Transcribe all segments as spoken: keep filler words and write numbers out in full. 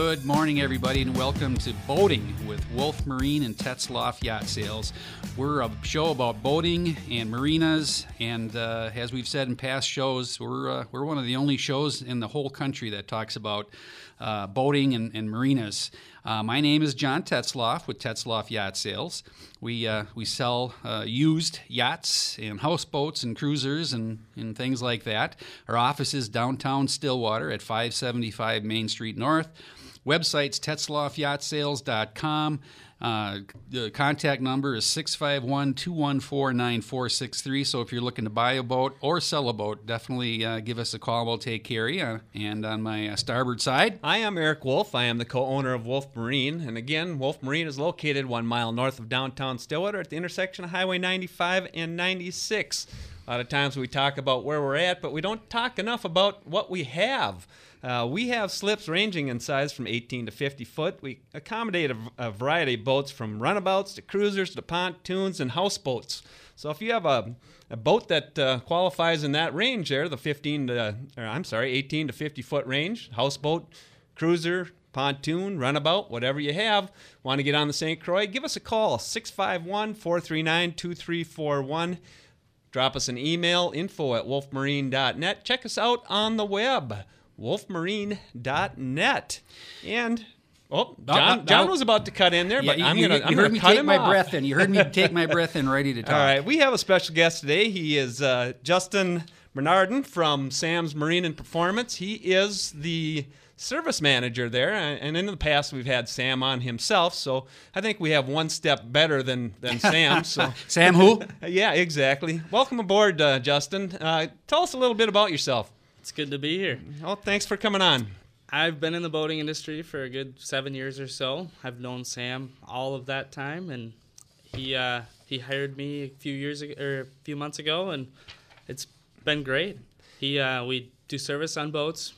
Good morning, everybody, and welcome to Boating with Wolf Marine and Tetzlaff Yacht Sales. We're a show about boating and marinas, and uh, as we've said in past shows, we're uh, we're one of the only shows in the whole country that talks about uh, boating and, and marinas. Uh, my name is John Tetzlaff with Tetzlaff Yacht Sales. We uh, we sell uh, used yachts and houseboats and cruisers and, and things like that. Our office is downtown Stillwater at five seventy-five Main Street North. Website's tetzlaff yacht sales dot com. Uh, the contact number is six five one, two one four, nine four six three. So if you're looking to buy a boat or sell a boat, definitely uh, give us a call. We'll take care of you. And on my uh, starboard side, Hi, I'm Eric Wolf. I am the co-owner of Wolf Marine. And again, Wolf Marine is located one mile north of downtown Stillwater at the intersection of Highway ninety-five and ninety-six. A lot of times we talk about where we're at, but we don't talk enough about what we have. Uh, we have slips ranging in size from eighteen to fifty foot. We accommodate a, a variety of boats from runabouts to cruisers to pontoons and houseboats. So if you have a, a boat that uh, qualifies in that range there, the fifteen to, or I'm sorry, eighteen to fifty foot range, houseboat, cruiser, pontoon, runabout, whatever you have, want to get on the Saint Croix, give us a call, six five one, four three nine, two three four one. Drop us an email, info at wolf marine dot net. Check us out on the web, wolf marine dot net. And, oh, John, John was about to cut in there, but yeah, I'm you, going to You cut heard me him take my off. breath in. You heard me take my breath in, ready to talk. All right, we have a special guest today. He is uh, Justin Bernardin from Sam's Marine and Performance. He is the service manager there, and in the past we've had Sam on himself, so I think we have one step better than, than Sam. So Sam who? Yeah, exactly. Welcome aboard, uh, Justin. Uh, tell us a little bit about yourself. It's good to be here. Well, thanks for coming on. I've been in the boating industry for a good seven years or so. I've known Sam all of that time, and he uh, he hired me a few years ago, or a few months ago, and it's been great. He uh, we do service on boats.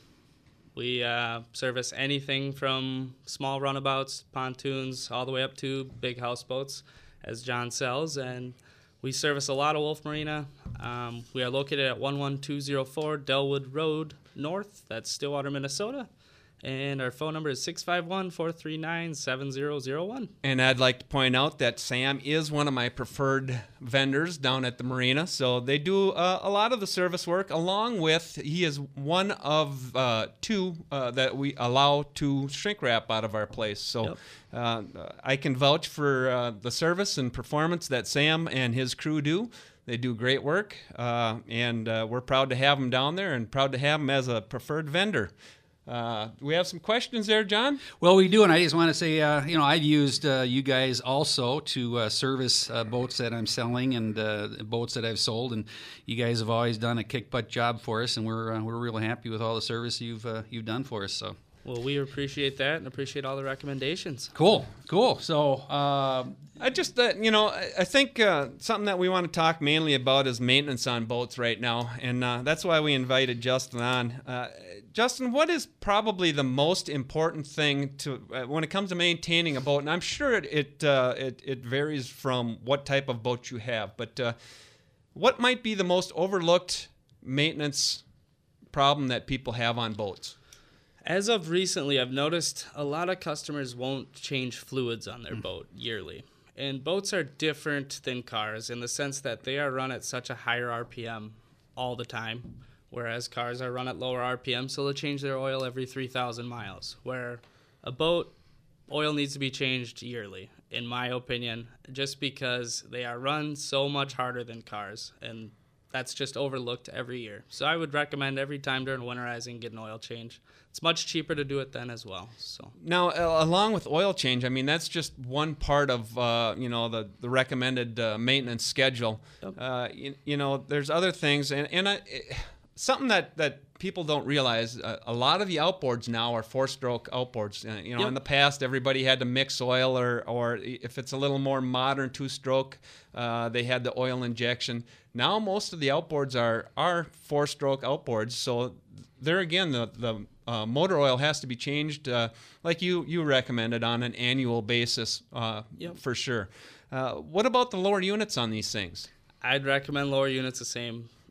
We uh, service anything from small runabouts, pontoons, all the way up to big houseboats, as John sells. And we service a lot of Wolf Marina. Um, we are located at one one two zero four Delwood Road North. That's Stillwater, Minnesota. And our phone number is six five one, four three nine, seven zero zero one. And I'd like to point out that Sam is one of my preferred vendors down at the marina. So they do uh, a lot of the service work, along with, he is one of uh, two uh, that we allow to shrink wrap out of our place. So Yep. uh, I can vouch for uh, the service and performance that Sam and his crew do. They do great work, uh, and uh, we're proud to have them down there and proud to have them as a preferred vendor. Uh, we have some questions there, John? Well, we do, and I just want to say, uh, you know, I've used uh, you guys also to uh, service uh, boats that I'm selling and uh, boats that I've sold, and you guys have always done a kick-butt job for us, and we're uh, we're really happy with all the service you've uh, you've done for us. So. Well, we appreciate that and appreciate all the recommendations. Cool, cool. So, uh, I just, uh, you know, I, I think uh, something that we want to talk mainly about is maintenance on boats right now, and uh, that's why we invited Justin on. Uh, Justin, what is probably the most important thing to uh, when it comes to maintaining a boat? And I'm sure it it, uh, it it varies from what type of boat you have, but uh, what might be the most overlooked maintenance problem that people have on boats? As of recently, I've noticed a lot of customers won't change fluids on their mm. boat yearly. And boats are different than cars in the sense that they are run at such a higher R P M all the time, whereas cars are run at lower R P M, so they'll change their oil every three thousand miles, where a boat, oil needs to be changed yearly, in my opinion, just because they are run so much harder than cars, and that's just overlooked every year. So I would recommend every time during winterizing, get an oil change. It's much cheaper to do it then as well. So now, uh, along with oil change, I mean that's just one part of uh, you know the the recommended uh, maintenance schedule. Yep. Uh, you, you know, there's other things, and and I, something that that people don't realize. Uh, a lot of the outboards now are four-stroke outboards. Uh, you know, Yep. in the past, everybody had to mix oil, or or if it's a little more modern two-stroke, uh, they had the oil injection. Now most of the outboards are are four-stroke outboards, so there again the the uh, motor oil has to be changed, uh, like you you recommended, on an annual basis, uh, Yep. for sure. Uh, what about the lower units on these things? I'd recommend lower units the same.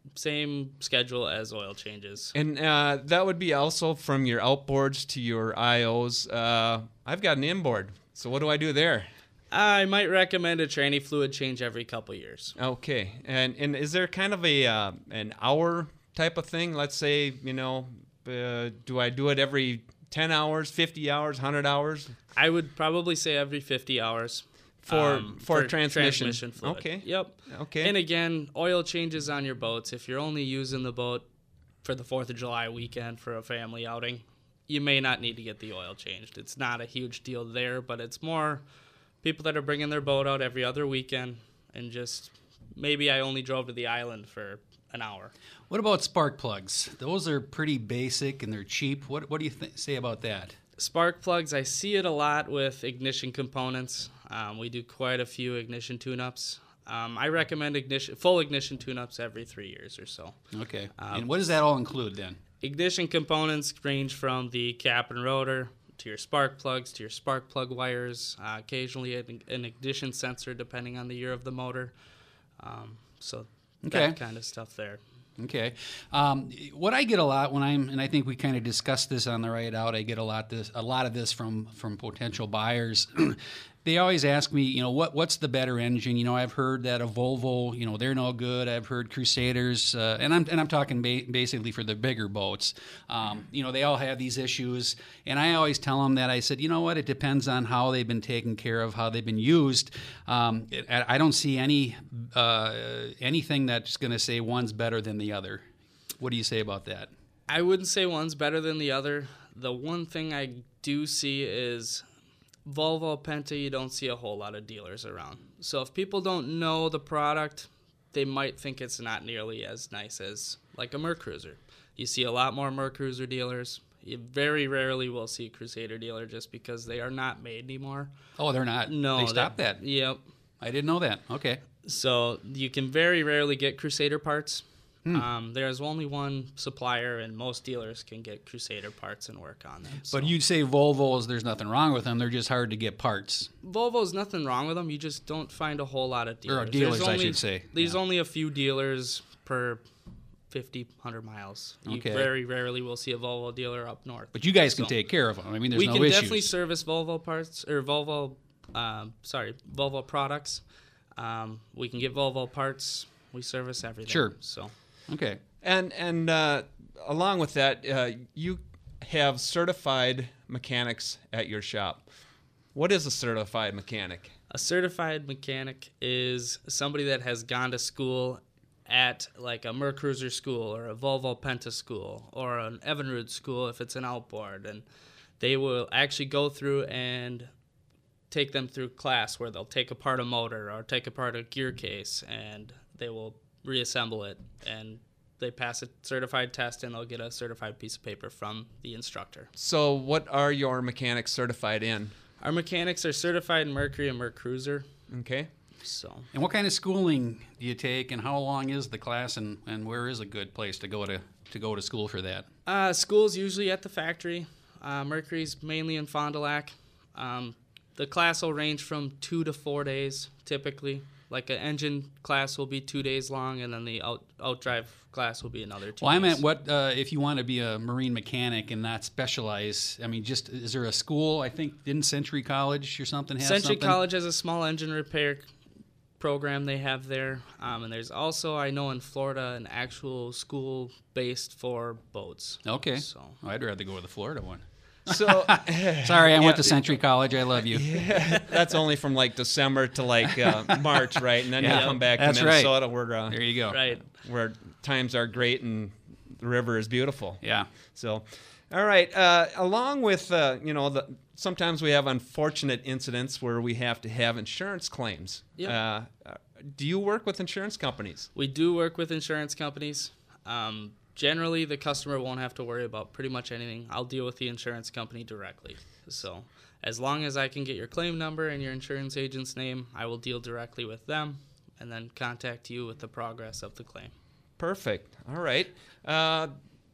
same schedule as oil changes. And uh, that would be also from your outboards to your I Os. Uh, I've got an inboard, so what do I do there? I might recommend a tranny fluid change every couple years. Okay, and and is there kind of a uh, an hour type of thing? Let's say, you know, uh, do I do it every ten hours, fifty hours, one hundred hours? I would probably say every fifty hours. For, um, for transmission. transmission fluid. Okay. Yep. Okay. And again, oil changes on your boats. If you're only using the boat for the fourth of July weekend for a family outing, you may not need to get the oil changed. It's not a huge deal there, but it's more people that are bringing their boat out every other weekend and just maybe I only drove to the island for an hour. What about spark plugs? Those are pretty basic and they're cheap. What what do you th- say about that? Spark plugs, I see it a lot with ignition components. Um, we do quite a few ignition tune-ups. Um, I recommend ignition, full ignition tune-ups every three years or so. Okay. Um, and what does that all include then? Ignition components range from the cap and rotor to your spark plugs to your spark plug wires, uh, occasionally an, an ignition sensor depending on the year of the motor. Um, so Okay. that kind of stuff there. Okay. Um, what I get a lot when I'm, and I think we kind of discussed this on the ride out, I get a lot this, a lot of this from from potential buyers. They always ask me, you know, what what's the better engine? You know, I've heard that a Volvo, you know, they're no good. I've heard Crusaders, uh, and I'm and I'm talking ba- basically for the bigger boats. Um, you know, they all have these issues, and I always tell them that I said, you know what, it depends on how they've been taken care of, how they've been used. Um, it, I don't see any uh, anything that's going to say one's better than the other. What do you say about that? I wouldn't say one's better than the other. The one thing I do see is Volvo Penta, you don't see a whole lot of dealers around. So if people don't know the product, they might think it's not nearly as nice as like a Mercruiser. You see a lot more Mercruiser dealers. You very rarely will see a Crusader dealer just because they are not made anymore. Oh, they're not. No, They stopped that. Yep. I didn't know that. Okay. So you can very rarely get Crusader parts. Hmm. Um, there's only one supplier, and most dealers can get Crusader parts and work on them. So. But you'd say Volvos, there's nothing wrong with them. They're just hard to get parts. Volvo's nothing wrong with them. You just don't find a whole lot of dealers. Or dealers, There's I only, should say. There's Yeah. only a few dealers per fifty, one hundred miles. You Okay. very rarely will see a Volvo dealer up north. But you guys can So, take care of them. I mean, there's we no can issues. definitely service Volvo parts, or Volvo, um, sorry, Volvo products. Um, we can get Volvo parts. We service everything. Sure. So. Okay. And and uh, along with that, uh, you have certified mechanics at your shop. What is a certified mechanic? A certified mechanic is somebody that has gone to school at like a Mercruiser school or a Volvo Penta school or an Evinrude school if it's an outboard, and they will actually go through and take them through class where they'll take apart a motor or take apart a gear case and they will reassemble it, and they pass a certified test and they'll get a certified piece of paper from the instructor. So what are your mechanics certified in? Our mechanics are certified in Mercury and Mercruiser. Okay. So And what kind of schooling do you take, and how long is the class, and, and where is a good place to go to to go to school for that? Uh, school's usually at the factory. Uh, Mercury's mainly in Fond du Lac. Um, the class will range from two to four days, typically. Like an engine class will be two days long, and then the out outdrive class will be another two Well, I days. meant what uh, if you want to be a marine mechanic and not specialize? I mean, just is there a school? I think didn't Century College or something have Century something? College has a small engine repair program they have there. Um, and there's also, I know in Florida, an actual school based for boats. Okay. So I'd rather go with the Florida one. So Sorry, I Yeah. went to Century College. I love you. that's only from like December to like uh, March, right? And then Yeah. you come back That's to right. Minnesota where uh, There you go. right. where times are great and the river is beautiful. Yeah. So, all right. Uh, along with uh, you know, the, sometimes we have unfortunate incidents where we have to have insurance claims. Yep. Uh, uh, do you work with insurance companies? We do work with insurance companies. Um, generally, the customer won't have to worry about pretty much anything. I'll deal with the insurance company directly. So as long as I can get your claim number and your insurance agent's name, I will deal directly with them and then contact you with the progress of the claim. Perfect. All right. Uh,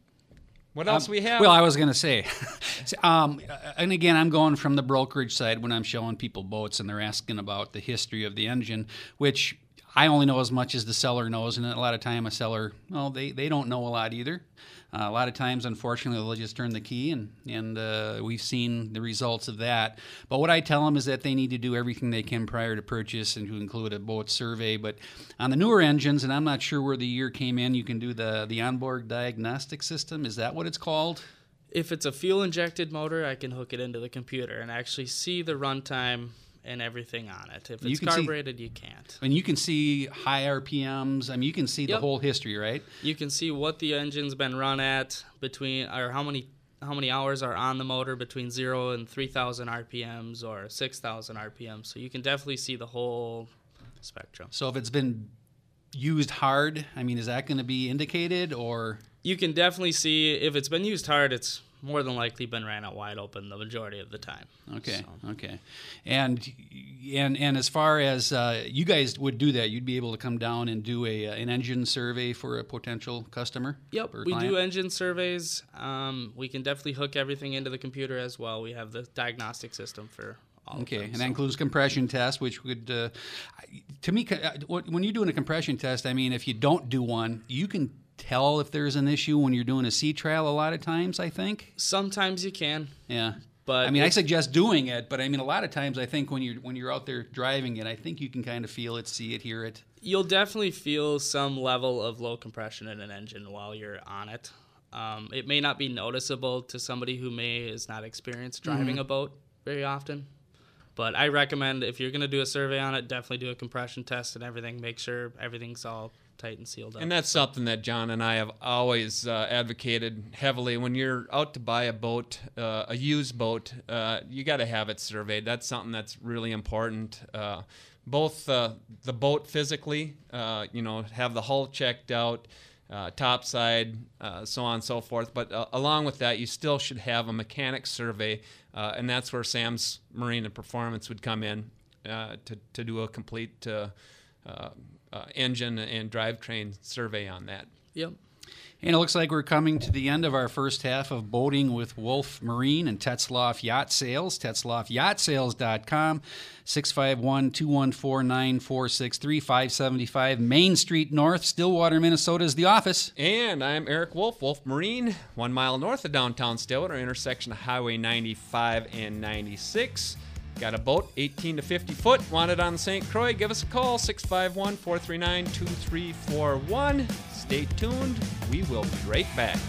what else Um, we have? Well, I was going to say, um, and again, I'm going from the brokerage side when I'm showing people boats and they're asking about the history of the engine, which I only know as much as the seller knows, and a lot of time a seller, well, they, they don't know a lot either. Uh, a lot of times, unfortunately, they'll just turn the key, and, and uh, we've seen the results of that. But what I tell them is that they need to do everything they can prior to purchase, and to include a boat survey. But on the newer engines, and I'm not sure where the year came in, you can do the, the onboard diagnostic system. Is that what it's called? If it's a fuel-injected motor, I can hook it into the computer and actually see the runtime and everything on it. If it's carbureted, see, you can't. And you can see high R P Ms. I mean, you can see the Yep. whole history, right? You can see what the engine's been run at between, or how many how many hours are on the motor between zero and three thousand R P Ms or six thousand R P Ms. So you can definitely see the whole spectrum. So if it's been used hard, I mean, is that going to be indicated, or? You can definitely see if it's been used hard, it's more than likely been ran out wide open the majority of the time. Okay, so. okay. And and and as far as uh, you guys would do that, you'd be able to come down and do a an engine survey for a potential customer? Yep, or we client? do engine surveys. Um, we can definitely hook everything into the computer as well. We have the diagnostic system for all Okay, of them. and so. that includes compression tests, which would, uh, to me, when you're doing a compression test, I mean, if you don't do one, you can tell if there's an issue when you're doing a sea trial a lot of times, I think. Sometimes you can. Yeah. But I mean, I if- suggest doing it, but I mean, a lot of times I think when you're when you're out there driving it, I think you can kind of feel it, see it, hear it. You'll definitely feel some level of low compression in an engine while you're on it. Um, it may not be noticeable to somebody who may is not experienced driving Mm-hmm. a boat very often. But I recommend if you're going to do a survey on it, definitely do a compression test and everything. Make sure everything's all tight and sealed up. And that's something that John and I have always uh, advocated heavily. When you're out to buy a boat, uh, a used boat, uh, you got to have it surveyed. That's something that's really important. Uh, both uh, the boat physically, uh, you know, have the hull checked out, uh, topside, uh, so on and so forth. But uh, along with that, you still should have a mechanic survey, uh, and that's where Sam's Marine and Performance would come in uh, to to do a complete Uh, uh, Uh, engine and drivetrain survey on that. Yep. And it looks like we're coming to the end of our first half of Boating with Wolf Marine and Tetzloff Yacht Sales. Tetzloff Yacht Sales dot com, six five one, two one four, nine four six three, five seventy-five Main Street North, Stillwater, Minnesota is the office. And I'm Eric Wolf, Wolf Marine, one mile north of downtown Stillwater, intersection of Highway ninety-five and ninety-six. Got a boat, eighteen to fifty foot, wanted on the Saint Croix? Give us a call, six five one, four three nine, two three four one. Stay tuned. We will be right back.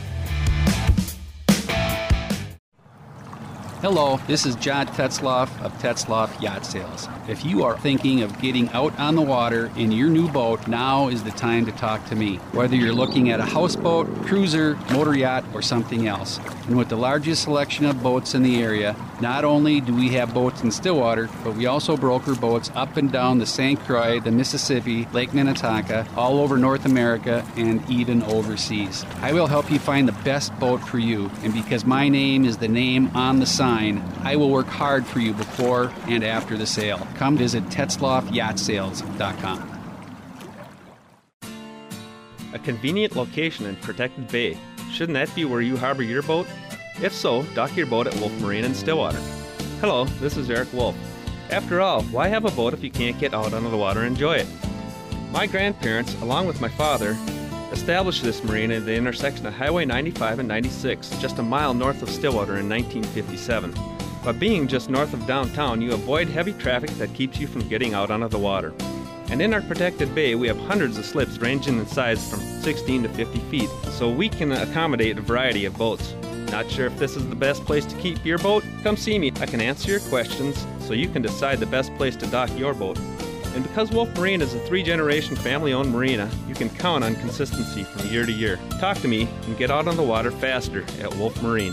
Hello, this is John Tetzloff of Tetzloff Yacht Sales. If you are thinking of getting out on the water in your new boat, now is the time to talk to me. Whether you're looking at a houseboat, cruiser, motor yacht, or something else. And with the largest selection of boats in the area, not only do we have boats in Stillwater, but we also broker boats up and down the Saint Croix, the Mississippi, Lake Minnetonka, all over North America, and even overseas. I will help you find the best boat for you, and because my name is the name on the sign, I will work hard for you before and after the sale. Come visit Tetzloff Yacht Sales dot com. A convenient location in Protected Bay. Shouldn't that be where you harbor your boat? If so, dock your boat at Wolf Marine in Stillwater. Hello, this is Eric Wolf. After all, why have a boat if you can't get out onto the water and enjoy it? My grandparents, along with my father, established this marina at the intersection of Highway ninety-five and ninety-six, just a mile north of Stillwater in nineteen fifty-seven. By being just north of downtown, you avoid heavy traffic that keeps you from getting out onto the water. And in our protected bay, we have hundreds of slips ranging in size from sixteen to fifty feet, so we can accommodate a variety of boats. Not sure if this is the best place to keep your boat? Come see me. I can answer your questions so you can decide the best place to dock your boat. And because Wolf Marine is a three-generation family-owned marina, you can count on consistency from year to year. Talk to me and get out on the water faster at Wolf Marine.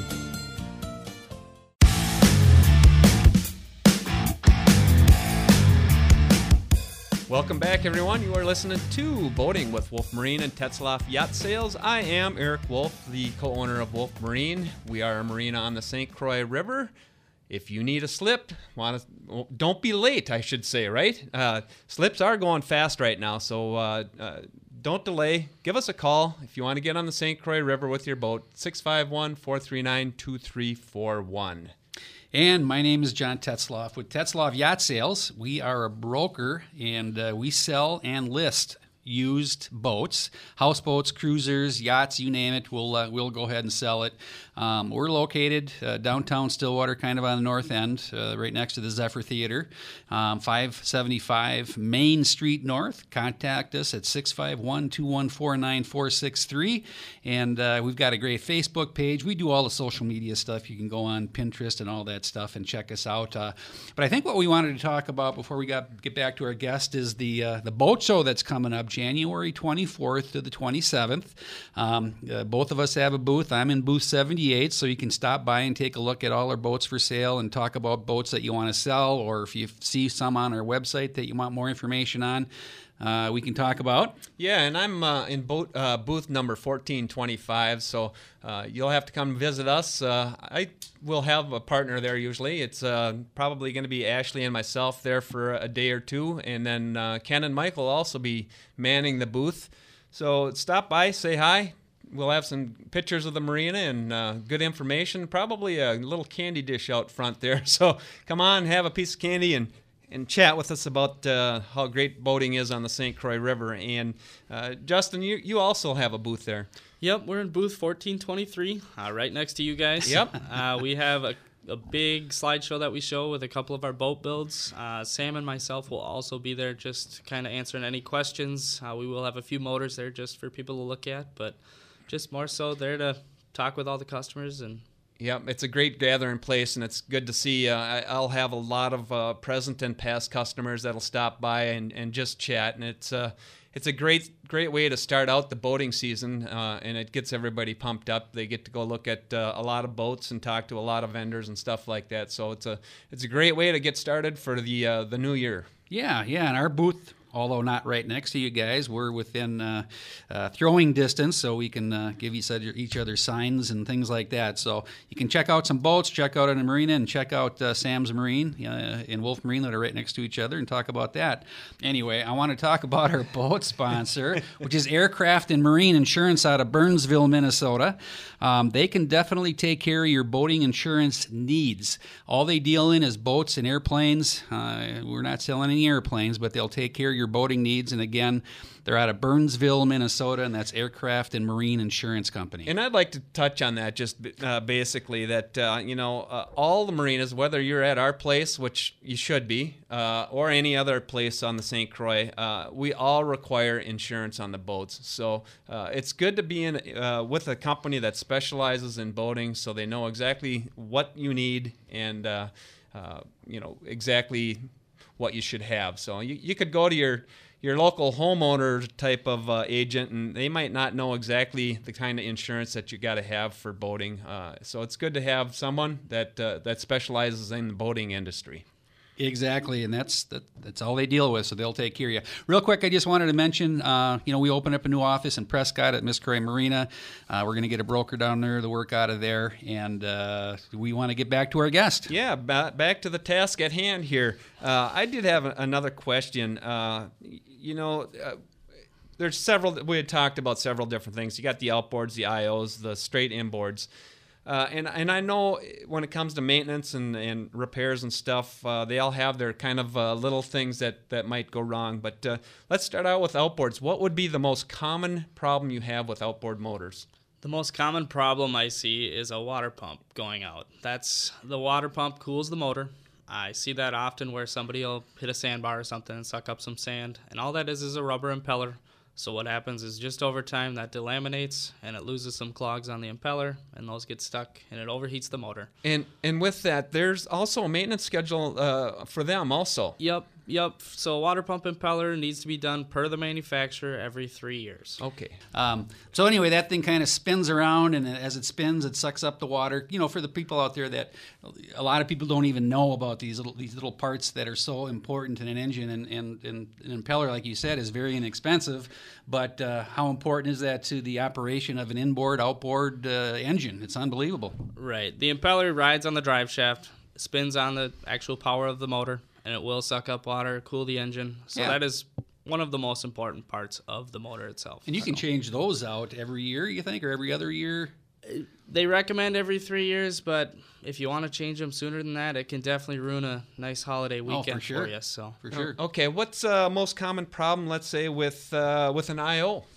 Welcome back, everyone. You are listening to Boating with Wolf Marine and Tetzloff Yacht Sales. I am Eric Wolf, the co-owner of Wolf Marine. We are a marina on the Saint Croix River. If you need a slip, want to, don't be late, I should say, right? Uh, slips are going fast right now, so uh, uh, don't delay. Give us a call if you want to get on the Saint Croix River with your boat, six five one, four three nine, two three four one. And my name is John Tetzloff with Tetzloff Yacht Sales. We are a broker, and uh, we sell and list used boats, houseboats, cruisers, yachts, you name it. We'll uh, we'll go ahead and sell it. Um, we're located uh, downtown Stillwater, kind of on the north end, uh, right next to the Zephyr Theater, um, five seventy-five Main Street North. Contact us at six five one, two one four, nine four six three. And uh, we've got a great Facebook page. We do all the social media stuff. You can go on Pinterest and all that stuff and check us out. Uh, but I think what we wanted to talk about before we got get back to our guest is the uh, the boat show that's coming up January twenty-fourth to the twenty-seventh. Um, uh, both of us have a booth. I'm in booth seventy-eight, so you can stop by and take a look at all our boats for sale and talk about boats that you want to sell, or if you see some on our website that you want more information on, uh, we can talk about. Yeah, and I'm uh, in boat, uh, booth number fourteen twenty-five, so uh, you'll have to come visit us. Uh, I will have a partner there usually. It's uh, probably going to be Ashley and myself there for a day or two, and then uh, Ken and Mike will also be manning the booth. So stop by, say hi. We'll have some pictures of the marina and uh, good information, probably a little candy dish out front there. So come on, have a piece of candy and and chat with us about uh, how great boating is on the Saint Croix River. And uh, Justin, you, you also have a booth there. Yep, we're in booth fourteen twenty-three, uh, right next to you guys. Yep. uh, we have a, a big slideshow that we show with a couple of our boat builds. Uh, Sam and myself will also be there just kind of answering any questions. Uh, we will have a few motors there just for people to look at, but just more so there to talk with all the customers. And Yep, it's a great gathering place, and it's good to see. Uh, I, I'll have a lot of uh, present and past customers that'll stop by and, and just chat, and it's uh, it's a great great way to start out the boating season, uh, and it gets everybody pumped up. They get to go look at uh, a lot of boats and talk to a lot of vendors and stuff like that. So it's a it's a great way to get started for the uh, the new year. Yeah, yeah, and our booth, although not right next to you guys, we're within uh, uh, throwing distance, so we can uh, give each other, each other signs and things like that. So you can check out some boats, check out a marina, and check out uh, Sam's Marine uh, and Wolf Marine that are right next to each other and talk about that. Anyway, I want to talk about our boat sponsor, which is Aircraft and Marine Insurance out of Burnsville, Minnesota. Um, they can definitely take care of your boating insurance needs. All they deal in is boats and airplanes. Uh, we're not selling any airplanes, but they'll take care of your boating needs. And again, they're out of Burnsville, Minnesota, and that's Aircraft and Marine Insurance Company. And I'd like to touch on that just uh, basically that, uh, you know, uh, all the marinas, whether you're at our place, which you should be, uh, or any other place on the Saint Croix, uh, we all require insurance on the boats. So uh, it's good to be in uh, with a company that specializes in boating, so they know exactly what you need and, uh, uh, you know, exactly what you should have. So you, you could go to your your local homeowner type of uh, agent, and they might not know exactly the kind of insurance that you got to have for boating. Uh, so it's good to have someone that uh, that specializes in the boating industry. Exactly, and that's that, that's all they deal with, so they'll take care of you. Real quick, I just wanted to mention, uh, you know, we opened up a new office in Prescott at Miss Croix Marina. Uh, we're going to get a broker down there to work out of there, and uh, we want to get back to our guest. Yeah, ba- back to the task at hand here. Uh, I did have a, another question. Uh, you know, uh, there's several, we had talked about several different things. You got the outboards, the I Os, the straight inboards. Uh, and and I know when it comes to maintenance and, and repairs and stuff, uh, they all have their kind of uh, little things that, that might go wrong. But uh, let's start out with outboards. What would be the most common problem you have with outboard motors? the most common problem I see is a water pump going out. That's the water pump cools the motor. I see that often where somebody will hit a sandbar or something and suck up some sand, and all that is is a rubber impeller. So what happens is just over time that delaminates and it loses some clogs on the impeller, and those get stuck and it overheats the motor. And and with that, there's also a maintenance schedule uh, for them also. Yep, yep. So a water pump impeller needs to be done per the manufacturer every three years. Okay. Um, so anyway, that thing kind of spins around, and as it spins, it sucks up the water. You know, for the people out there that a lot of people don't even know about these little these little parts that are so important in an engine, and, and, and an impeller, like you said, is very inexpensive. But uh, how important is that to the operation of an inboard, outboard uh, engine? It's unbelievable. Right. The impeller rides on the drive shaft, spins on the actual power of the motor, and it will suck up water, cool the engine. So Yeah. that is one of the most important parts of the motor itself. And you can So- change those out every year, you think, or every other year? They recommend every three years, but if you want to change them sooner than that, it can definitely ruin a nice holiday weekend for sure. you. So For sure. Okay, what's uh, most common problem, let's say, with uh, with an I O?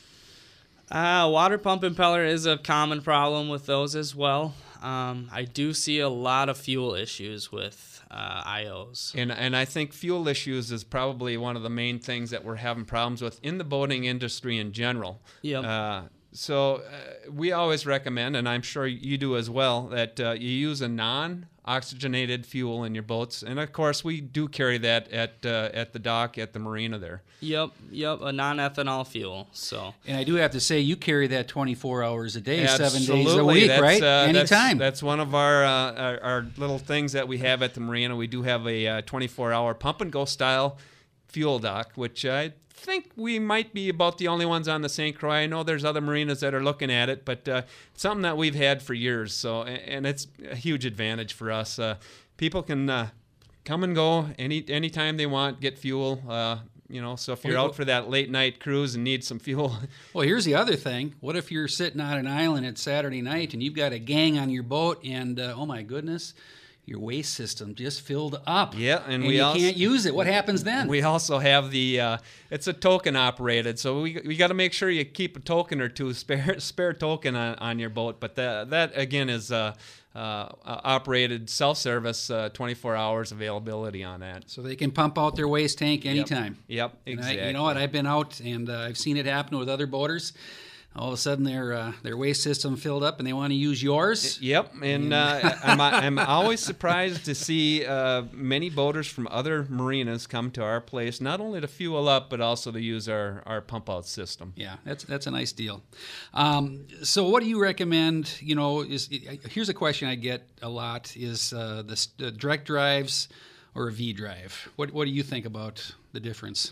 Uh, water pump impeller is a common problem with those as well. Um, I do see a lot of fuel issues with uh, I Os. And and I think fuel issues is probably one of the main things that we're having problems with in the boating industry in general. Yep. Uh, so uh, we always recommend, and I'm sure you do as well, that uh, you use a non-oxygenated fuel in your boats. And of course, we do carry that at uh, at the dock at the marina there. Yep, yep, a non-ethanol fuel. So And I do have to say, you carry that twenty-four hours a day, seven days a Absolutely. week, That's, right? uh, that's- Anytime. That's, one of our, uh, our our little things that we have at the marina. We do have a uh, twenty-four hour pump and go style fuel dock, which I think we might be about the only ones on the Saint Croix. I know there's other marinas that are looking at it, but uh, it's something that we've had for years. So, and it's a huge advantage for us. Uh, people can uh, come and go any anytime they want, get fuel. Uh, you know, so if you're out for that late night cruise and need some fuel, Well, here's the other thing. What if you're sitting on an island at Saturday night and you've got a gang on your boat and, uh, oh my goodness, your waste system just filled up. Yeah, and and we you also- can't use it. What happens then? we also have the uh, it's a token operated, so we we got to make sure you keep a token or two spare spare token on, on your boat. But that that again is uh, uh, operated self service, uh, twenty-four hours availability on that. So they can pump out their waste tank anytime. Yep, And I- exactly. you know what? I've been out and uh, I've seen it happen with other boaters. All of a sudden, their uh, their waste system filled up, and they want to use yours. Yep, and uh, I'm, I'm always surprised to see uh, many boaters from other marinas come to our place, not only to fuel up, but also to use our, our pump out system. Yeah, that's that's a nice deal. Um, so, what do you recommend? You know, is here's a question I get a lot: is uh, the, s- the direct drives or a V drive? What what do you think about the difference?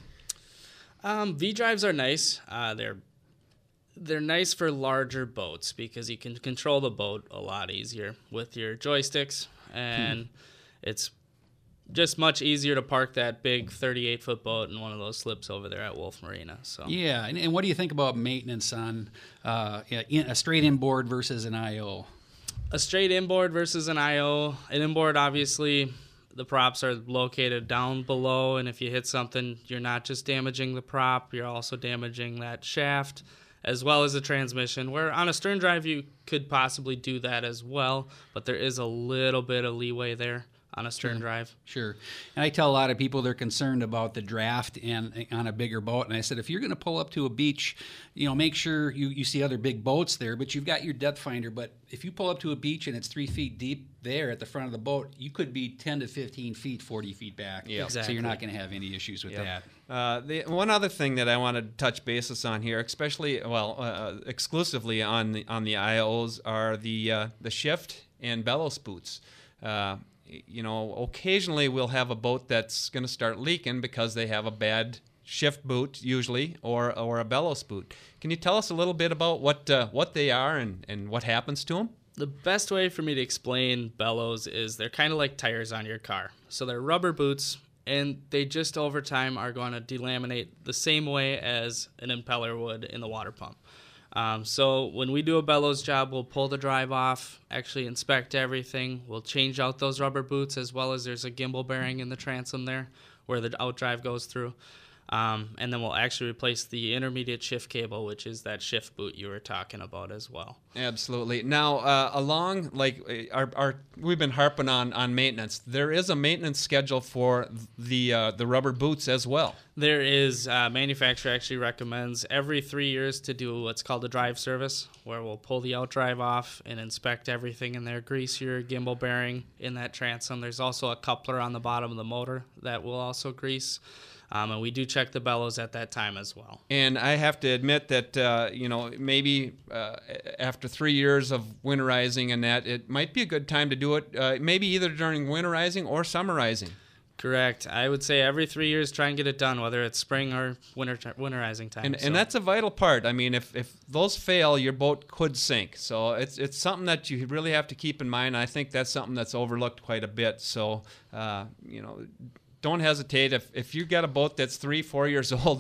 um, V drives are nice. Uh, they're they're nice for larger boats because you can control the boat a lot easier with your joysticks, and it's just much easier to park that big thirty-eight foot boat in one of those slips over there at Wolf Marina. So Yeah, and, and what do you think about maintenance on uh, in, a straight inboard versus an I O? a straight inboard versus an I O. An inboard, obviously, the props are located down below, and if you hit something, you're not just damaging the prop, you're also damaging that shaft as well as the transmission, where on a stern drive you could possibly do that as well, but there is a little bit of leeway there on a stern drive. Sure. And I tell a lot of people they're concerned about the draft and on a bigger boat. And I said, if you're going to pull up to a beach, you know, make sure you, you see other big boats there, but you've got your depth finder. But if you pull up to a beach and it's three feet deep there at the front of the boat, you could be ten to fifteen feet, forty feet back. Yeah. So Exactly. you're not going to have any issues with Yep. that. Uh, the one other thing that I wanted to touch basis on here, especially well, uh, exclusively on the on the I Os, are the uh, the shift and bellows boots. Uh, you know, occasionally we'll have a boat that's going to start leaking because they have a bad shift boot, usually, or or a bellows boot. Can you tell us a little bit about what uh, what they are and, and what happens to them? The best way for me to explain bellows is they're kind of like tires on your car. So they're rubber boots, and they just over time are going to delaminate the same way as an impeller would in the water pump. Um, so when we do a bellows job, we'll pull the drive off, actually inspect everything. We'll change out those rubber boots, as well as there's a gimbal bearing in the transom there where the outdrive goes through. Um, and then we'll actually replace the intermediate shift cable, which is that shift boot you were talking about as well. Absolutely. Now, uh, along like uh, our, our, we've been harping on on maintenance. There is a maintenance schedule for the uh, the rubber boots as well. There is, uh, manufacturer actually recommends every three years to do what's called a drive service, where we'll pull the outdrive off and inspect everything in there, grease your gimbal bearing in that transom. There's also a coupler on the bottom of the motor that will also grease. Um, and we do check the bellows at that time as well. And I have to admit that uh, you know maybe uh, after three years of winterizing and that, it might be a good time to do it. Uh, maybe either during winterizing or summerizing. Correct. I would say every three years try and get it done, whether it's spring or winter winterizing time. And, So- and that's a vital part. I mean, if, if those fail, your boat could sink. So it's it's something that you really have to keep in mind. I think that's something that's overlooked quite a bit. So, uh, you know, don't hesitate. If if you got a boat that's three, four years old,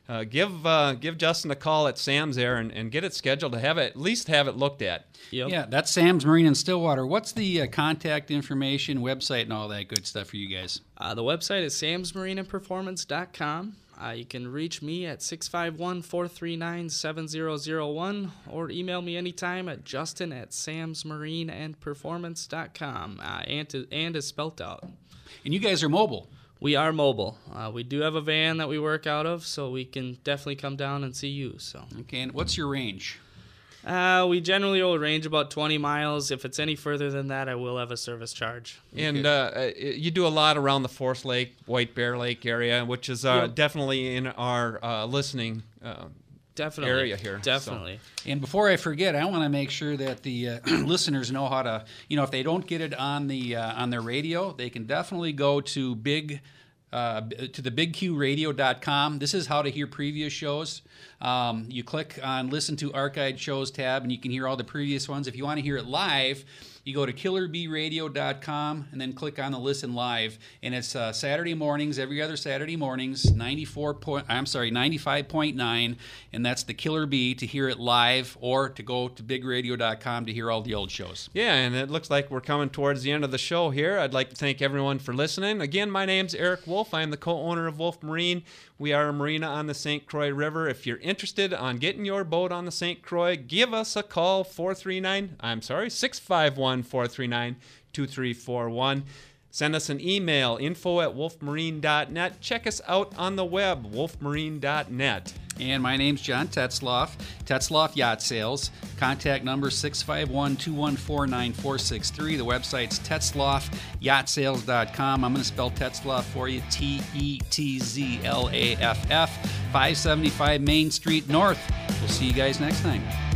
uh, give uh, give Justin a call at Sam's there and, and get it scheduled to have it, at least have it looked at. Yep. Yeah, that's Sam's Marine in Stillwater. What's the uh, contact information, website, and all that good stuff for you guys? Uh, the website is sams marine and performance dot com. Uh, you can reach me at six five one, four three nine, seven zero zero one or email me anytime at justin at sams marine and performance dot com. Uh, and, to, and is spelt out. And you guys are mobile. We are mobile. Uh, we do have a van that we work out of, so we can definitely come down and see you. So, Okay, and what's your range? uh, we generally will range about twenty miles. If it's any further than that, I will have a service charge. And uh, you do a lot around the Forest Lake, White Bear Lake area, which is uh, Yep. definitely in our uh, listening uh, Definitely. area here. Definitely. And before I forget, I want to make sure that the uh, listeners know how to, you know, if they don't get it on the uh, on their radio, they can definitely go to big uh, to the big q radio dot com. This is how to hear previous shows. Um, you click on Listen to Archived Shows tab, and you can hear all the previous ones. If you want to hear it live, you go to killer bee radio dot com and then click on the Listen Live. And it's uh, Saturday mornings, every other Saturday mornings, ninety-four point, I'm sorry, ninety-five point nine, and that's the Killer Bee to hear it live, or to go to big radio dot com to hear all the old shows. Yeah, and it looks like we're coming towards the end of the show here. I'd like to thank everyone for listening. Again, my name's Eric Wolf. I'm the co-owner of Wolf Marine. We are a marina on the Saint Croix River. If you're interested on getting your boat on the Saint Croix, give us a call, four three nine, I'm sorry, six five one, four three nine, two three four one. Send us an email, info at wolf marine dot net. Check us out on the web, wolf marine dot net. And my name's John Tetzloff, Tetzloff Yacht Sales. Contact number six five one, two one four, nine four six three. The website's tetzloff yacht sales dot com. I'm going to spell Tetzloff for you, T E T Z L A F F, five seventy-five Main Street North. We'll see you guys next time.